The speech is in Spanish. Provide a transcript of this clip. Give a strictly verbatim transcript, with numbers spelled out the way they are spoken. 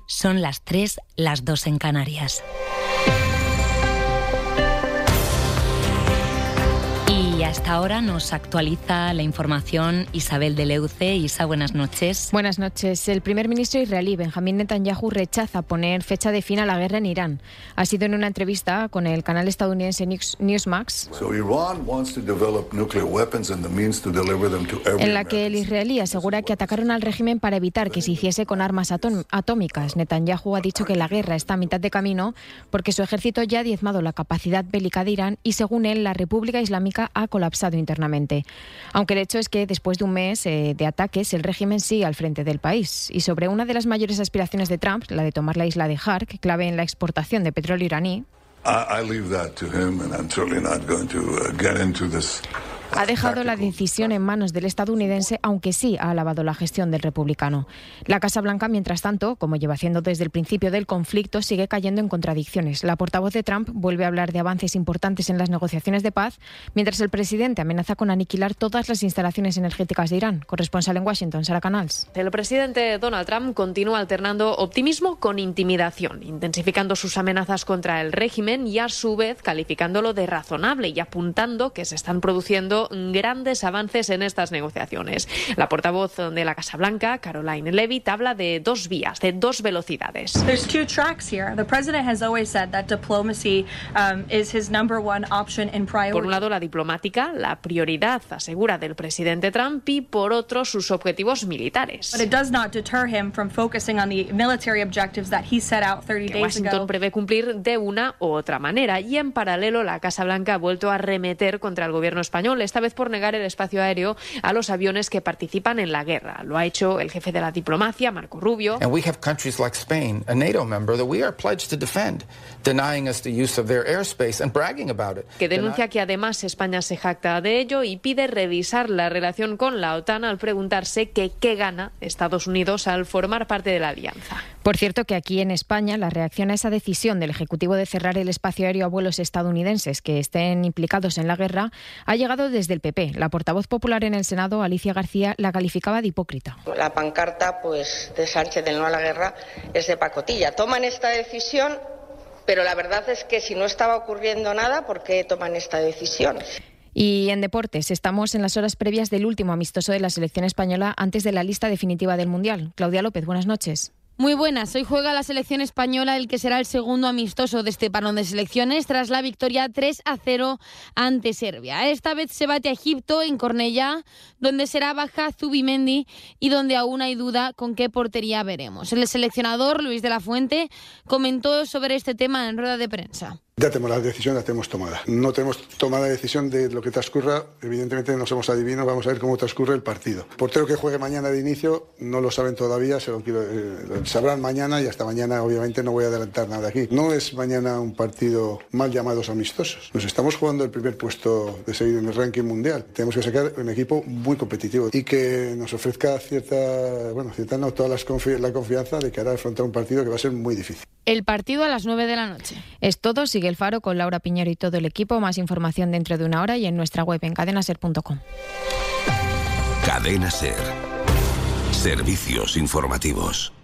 Son las tres, las dos en Canarias. Y hasta ahora nos actualiza la información Isabel de Leuce. Isa, buenas noches. Buenas noches. El primer ministro israelí Benjamín Netanyahu rechaza poner fecha de fin a la guerra en Irán. Ha sido en una entrevista con el canal estadounidense Newsmax, en la que el israelí asegura que atacaron al régimen para evitar que se hiciese con armas ató- atómicas. Netanyahu ha dicho que la guerra está a mitad de camino porque su ejército ya ha diezmado la capacidad bélica de Irán y, según él, la República Islámica ha colapsado internamente. Aunque el hecho es que después de un mes eh, de ataques, el régimen sigue al frente del país. Y sobre una de las mayores aspiraciones de Trump, la de tomar la isla de Hark, clave en la exportación de petróleo iraní, I, I leave that to him, and I'm certainly not going to uh, get into this. Ha dejado la decisión en manos del estadounidense, aunque sí ha alabado la gestión del republicano. La Casa Blanca, mientras tanto, como lleva haciendo desde el principio del conflicto, sigue cayendo en contradicciones. La portavoz de Trump vuelve a hablar de avances importantes en las negociaciones de paz, mientras el presidente amenaza con aniquilar todas las instalaciones energéticas de Irán. Corresponsal en Washington, Sara Canals. El presidente Donald Trump continúa alternando optimismo con intimidación, intensificando sus amenazas contra el régimen y, a su vez, calificándolo de razonable y apuntando que se están produciendo grandes avances en estas negociaciones. La portavoz de la Casa Blanca, Caroline Leavitt, habla de dos vías, de dos velocidades. There's two tracks here. The president has always said that diplomacy um, is his number one option and priority. Por un lado, la diplomática, la prioridad, asegura, del presidente Trump, y por otro, sus objetivos militares. But it does not deter him from focusing on the military objectives that he set out thirty que days Washington ago. prevé cumplir de una u otra manera. Y en paralelo, la Casa Blanca ha vuelto a arremeter contra el gobierno español, esta vez por negar el espacio aéreo a los aviones que participan en la guerra. Lo ha hecho el jefe de la diplomacia, Marco Rubio. And we have countries like Spain, a NATO member that we are pledged to defend, denying us the use of their airspace and bragging about it. Que denuncia que además España se jacta de ello y pide revisar la relación con la OTAN al preguntarse que qué gana Estados Unidos al formar parte de la alianza. Por cierto, que aquí en España la reacción a esa decisión del Ejecutivo de cerrar el espacio aéreo a vuelos estadounidenses que estén implicados en la guerra ha llegado desde el P P. La portavoz popular en el Senado, Alicia García, la calificaba de hipócrita. La pancarta pues de Sánchez del no a la guerra es de pacotilla. Toman esta decisión, pero la verdad es que si no estaba ocurriendo nada, ¿por qué toman esta decisión? Y en deportes, estamos en las horas previas del último amistoso de la selección española antes de la lista definitiva del Mundial. Claudia López, buenas noches. Muy buenas. Hoy juega la selección española, el que será el segundo amistoso de este parón de selecciones tras la victoria tres a cero ante Serbia. Esta vez se bate a Egipto en Cornellá, donde será baja Zubimendi y donde aún hay duda con qué portería veremos. El seleccionador, Luis de la Fuente, comentó sobre este tema en rueda de prensa. Ya tenemos la decisión, la tenemos tomada. No tenemos tomada la decisión de lo que transcurra. Evidentemente no somos adivinos, vamos a ver cómo transcurre el partido. Portero que juegue mañana de inicio, no lo saben todavía, se lo quiero, eh, lo sabrán mañana y hasta mañana obviamente no voy a adelantar nada aquí. No es mañana un partido mal llamados amistosos. Nos estamos jugando el primer puesto de seguir en el ranking mundial. Tenemos que sacar un equipo muy competitivo y que nos ofrezca cierta, bueno, cierta no, toda las confi- la confianza de que hará afrontar un partido que va a ser muy difícil. El partido a las nueve de la noche. Es todo. Sigue El Faro con Laura Piñero y todo el equipo. Más información dentro de una hora y en nuestra web en cadena ser punto com. Cadena Ser. Servicios informativos.